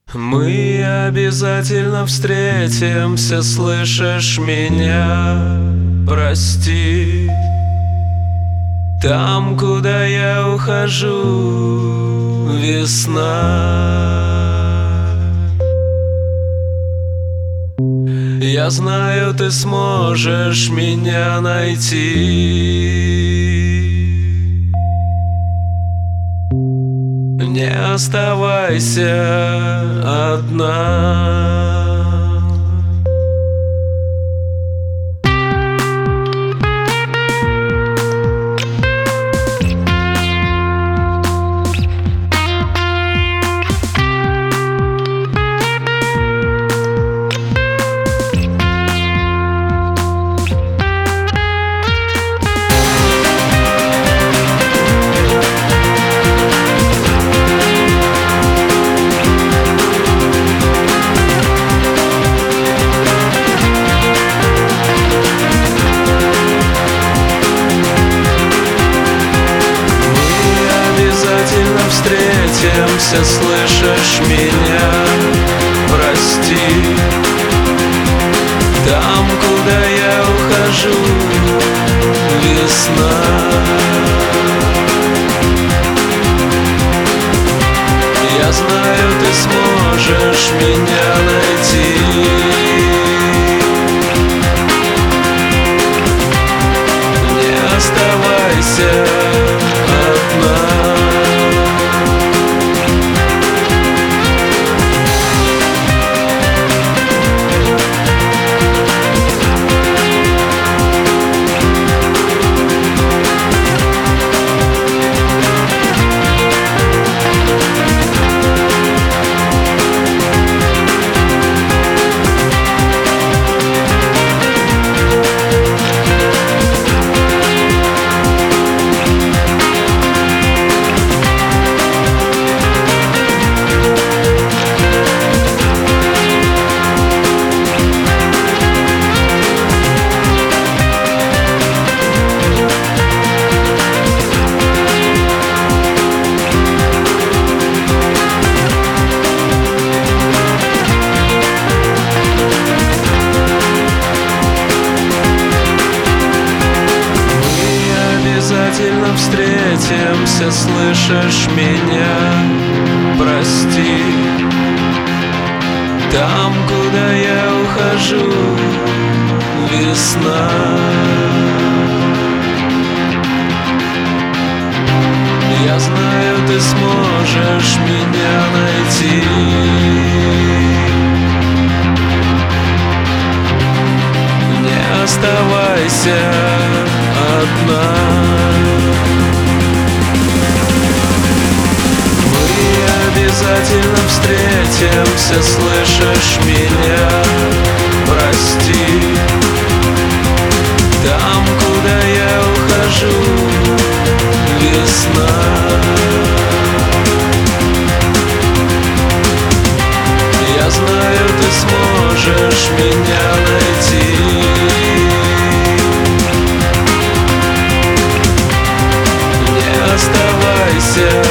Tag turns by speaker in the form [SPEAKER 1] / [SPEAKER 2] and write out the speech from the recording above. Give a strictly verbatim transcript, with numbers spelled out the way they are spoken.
[SPEAKER 1] Мы обязательно встретимся, слышишь меня? Прости. Там, куда я ухожу, весна. Я знаю, ты сможешь меня найти. Не оставайся одна. Встретимся, слышишь меня? Прости. Там, куда я ухожу, весна. Я знаю, ты сможешь меня найти. Не оставайся одна. Обязательно встретимся, слышишь меня? Прости. Там, куда я ухожу, весна. Я знаю, ты сможешь меня найти. Не оставайся одна. Мы обязательно встретимся, слышишь меня? Прости. Там, куда я ухожу, весна. Я знаю, ты сможешь меня найти. Не оставайся